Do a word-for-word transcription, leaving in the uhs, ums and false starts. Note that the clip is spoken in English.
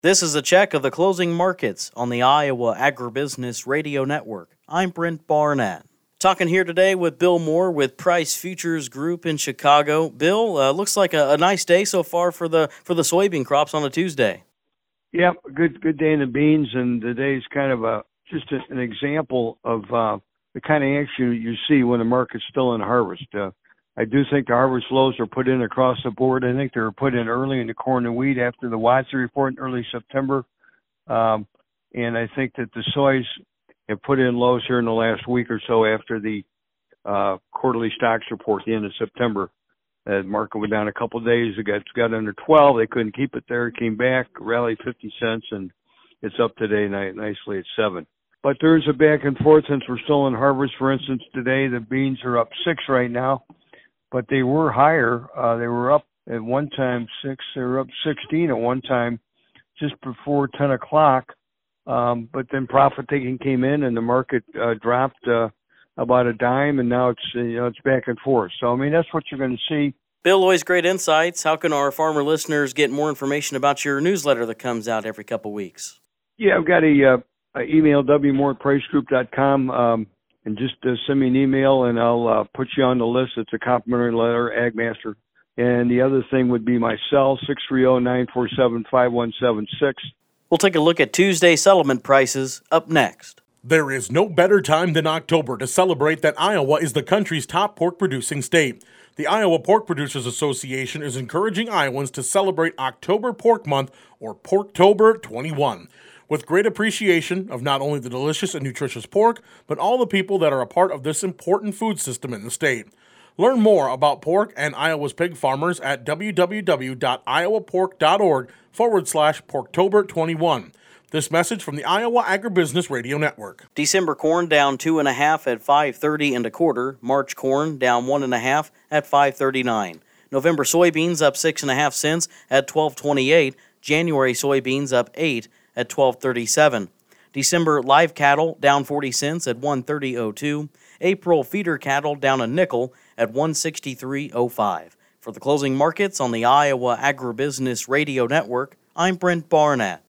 This is a check of the closing markets on the Iowa Agribusiness Radio Network. I'm Brent Barnett. Talking here today with Bill Moore with Price Futures Group in Chicago. Bill, uh, looks like a, a nice day so far for the for the soybean crops on a Tuesday. Yep, good good day in the beans, and today's kind of a just a, an example of uh, the kind of action you see when the market's still in harvest. Uh, I do think the harvest lows are put in across the board. I think they were put in early in the corn and wheat after the Watson report in early September. Um, and I think that the soys have put in lows here in the last week or so after the uh, quarterly stocks report at the end of September. The market went down a couple of days. It got, got under twelve. They couldn't keep it there. It came back, rallied fifty cents, and it's up today nicely at seven. But there's a back and forth since we're still in harvest. For instance, today the beans are up six right now. But they were higher. Uh, they were up at one time six. They were up sixteen at one time, just before ten o'clock. Um, but then profit taking came in, and the market uh, dropped uh, about a dime, and now it's you know it's back and forth. So I mean that's what you're going to see. Bill, always great insights. How can our farmer listeners get more information about your newsletter that comes out every couple weeks? Yeah, I've got a, uh, a email w more at price group dot com. Um, And just uh, send me an email, and I'll uh, put you on the list. It's a complimentary letter, Agmaster. And the other thing would be my cell, six three zero, nine four seven, five one seven six. We'll take a look at Tuesday settlement prices up next. There is no better time than October to celebrate that Iowa is the country's top pork-producing state. The Iowa Pork Producers Association is encouraging Iowans to celebrate October Pork Month, or Porktober twenty-one. With great appreciation of not only the delicious and nutritious pork, but all the people that are a part of this important food system in the state. Learn more about pork and Iowa's pig farmers at www.iowapork.org forward slash Porktober 21. This message from the Iowa Agribusiness Radio Network. December corn down two and a half at five thirty and a quarter. March corn down one and a half at five thirty-nine. November soybeans up six and a half cents at twelve twenty-eight. January soybeans up eight at twelve thirty-seven. December live cattle down forty cents at one thirty oh two. April feeder cattle down a nickel at one sixty-three oh five. For the closing markets on the Iowa Agribusiness Radio Network, I'm Brent Barnett.